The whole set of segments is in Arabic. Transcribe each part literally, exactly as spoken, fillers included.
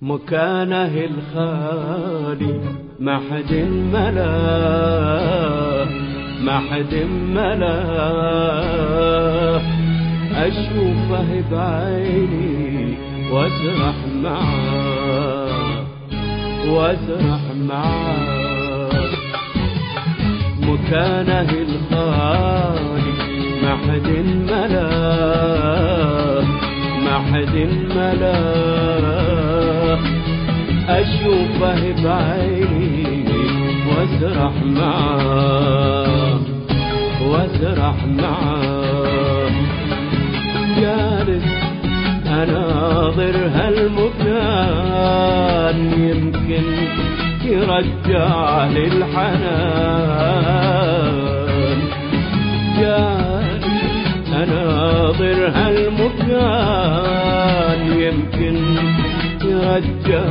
مكانه الخالي ما حد ملاه ما حد ملاه. أشوفه بعيني واسرح معاه واسرح معاه. مكانه الخالي ما حد ملاه ما حد ملاه. أشوفه بعيني واسرح معاه واسرح معاه. جالس أناظر هالمكان يمكن يرجع للحنان. جالس أناظر هالمكان يمكن يرجع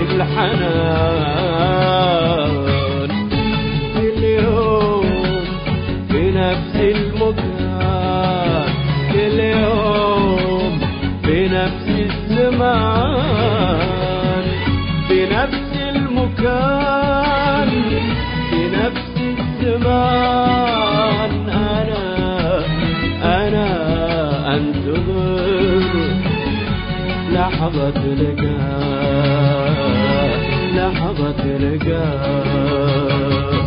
للحنان. كل يوم في نفس المكان كل يوم في نفس الزمان بنفس المكان بنفس الزمان. أنا أنا أنتظر لحظة لقاء لحظة لقاء.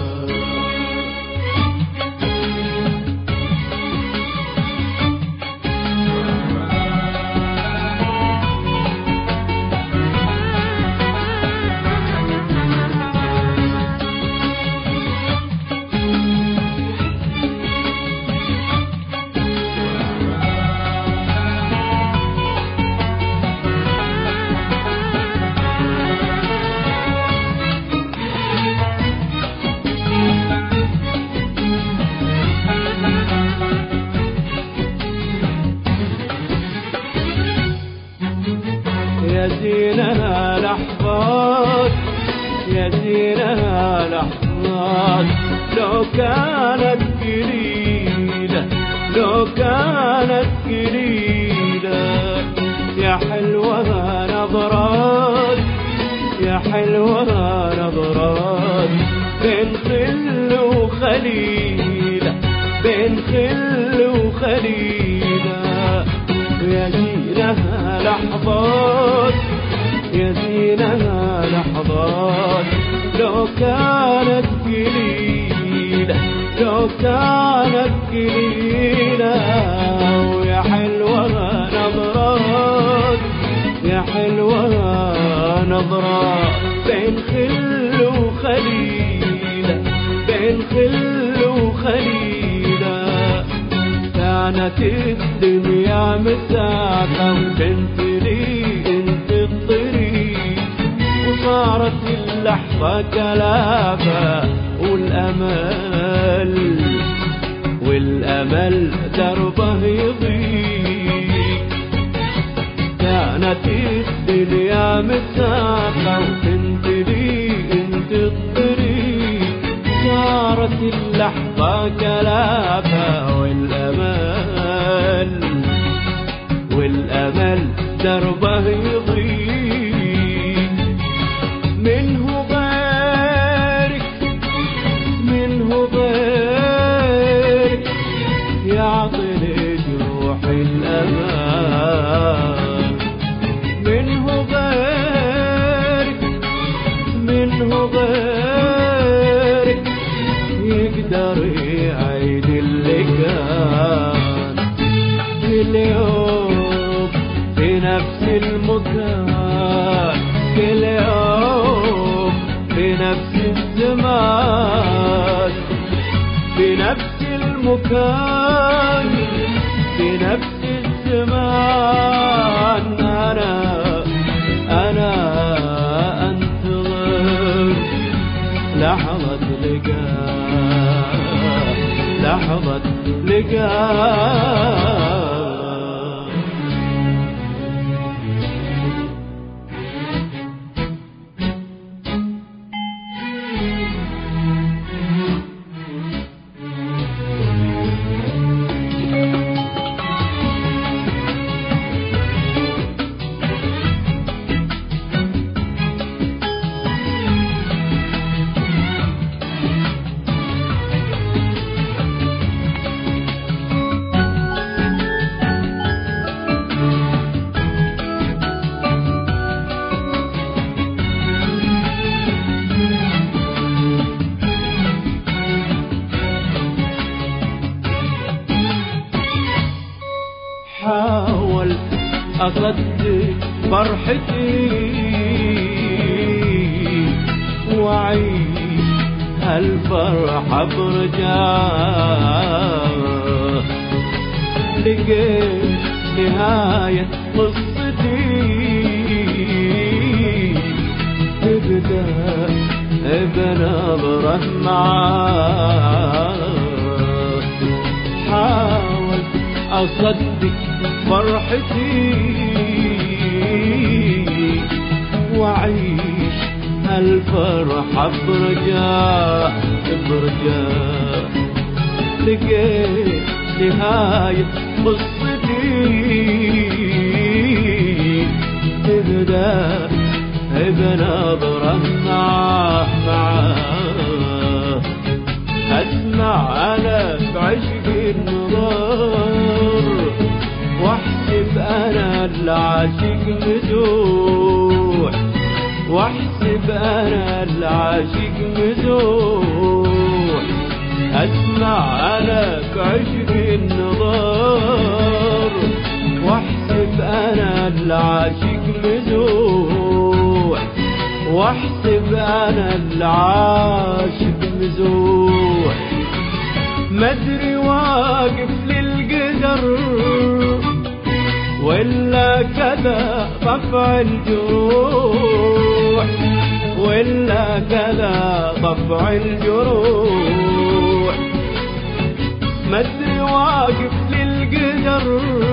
يا زينها لحظات يا زينها لحظات. لو كانت قليلة لو كانت قليلة. يا حلوها نظرات يا حلوها نظرات. بين خل وخليلة بين خل وخليلة. يا زينها لحظات يا زينها لحظات. لو كانت قليلة لو كانت قليلة. ويا حلوها نظرات يا حلوها نظرات. بين خل وخليلة بين خل وخليلة. كانت الدنيا مسافة وانت لي انت الطريق. وصارت اللحظة كلافة والأمل والأمل دربه يضيق. كانت الدنيا مسافة وانت لي انت الطريق. صارت اللحظة كلافة والأمل والأمل دربه يضيق. منه غيرك منه غيرك يعطي لجروح الأمان. منه غيرك منه غيرك يقدر يعيد اللي كان. كل يوم في نفس المكان كل يوم في نفس الزمان بنفس المكان بنفس الزمان. أنا أنا أنتظر لحظة لقاء لحظة لقاء. حاول أصدق فرحتي وأعيش هالفرحة برجاء. لقيت نهاية قصتي تبدأ بنظرة معاه. حاول أصدق فرحتي وأعيش هالفرحة برجاء برجاء. لقيت نهاية قصتي تبدأ بنظرة معاه معاه. أسمع أنا بعشق النظر واحسب أنا العاشق مدوح. واحسب أنا العاشق مدوح. أسمع أنا بعشق النظر واحسب أنا العاشق مدوح. واحسب أنا العاشق مزوح. مدري واقف للقدر ولا كذا طبع الجروح. ولا كذا طبع الجروح. مدري واقف للقدر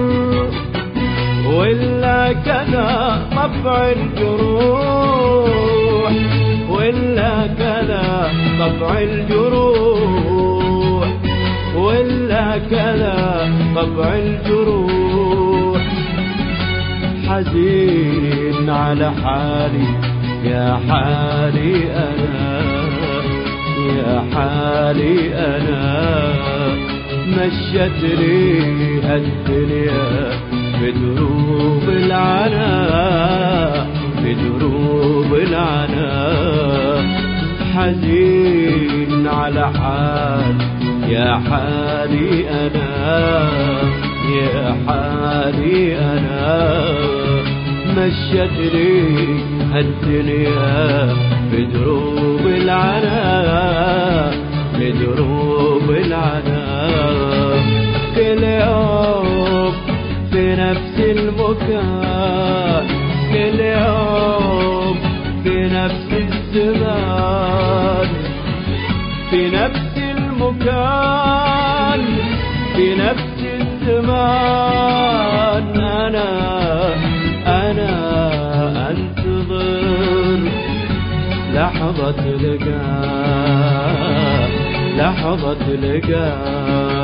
ولا كذا طبع الجروح. ولا كذا طبع الجروح. ولا كذا طبع الجروح. حزين على حالي يا حالي أنا يا حالي أنا. مشتني هالدنيا بدروب العنا بدروب العنا. حزين على حال يا حالي أنا يا حالي أنا. مشتني هالدنيا بدروب العنا بدروب العنا. كل يوم في نفس المكان. كل يوم في نفس الزمان. في نفس المكان في نفس الزمان. أنا أنا أنتظر لحظة لقاء لحظة لقاء.